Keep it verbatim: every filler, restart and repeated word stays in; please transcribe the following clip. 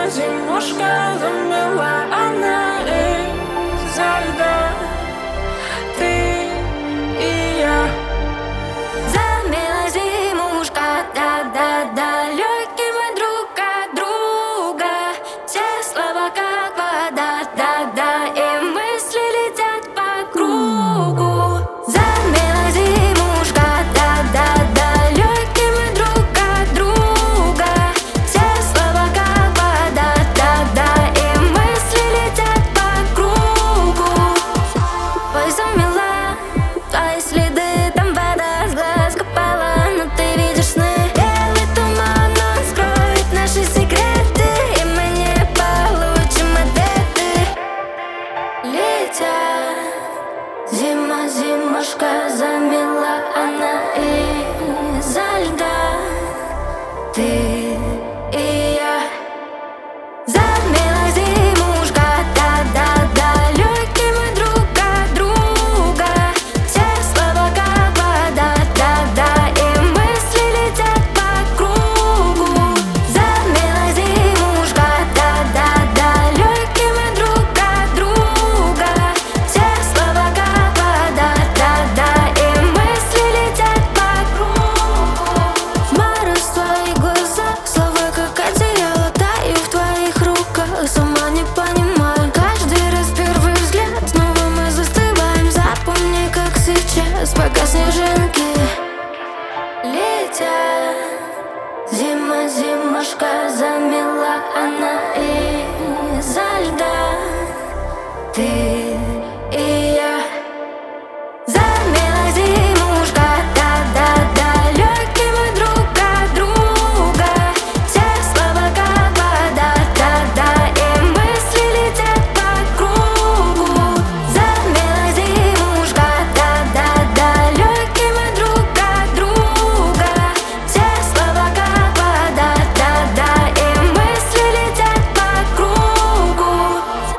Зима, зимушка замела, она из-за льда. Ты и я. Замела зимушка, да-да-да, легкий мы друг от друга. Все слова как вода, да-да, и мысли летят по кругу. Замела зимушка, да-да-да, легкий мы друг от друга. Все слова как вода, да-да, и мысли летят по кругу. Ой, замела твои следы, там вода с глаз капала, но ты видишь сны. Белый туман, он скроет наши секреты, и мы не получим ответы. Летя, зима, зимушка замела, она из-за льда. Ты и я. Замела зимушка, да-да-да, легкий мы друг от друга. Все слова как вода, да-да, и мысли летят по кругу. Замела зимушка, да-да-да, легкий мы друг от друга. Все слова как вода, да-да, и мысли летят по кругу. Мороз в твоих глазах, слова как одеяло, таю в твоих руках, сама не понимаю. Каждый раз первый взгляд, снова мы застываем. Запомни, как сейчас, пока снежинки летят. Зима, зимушка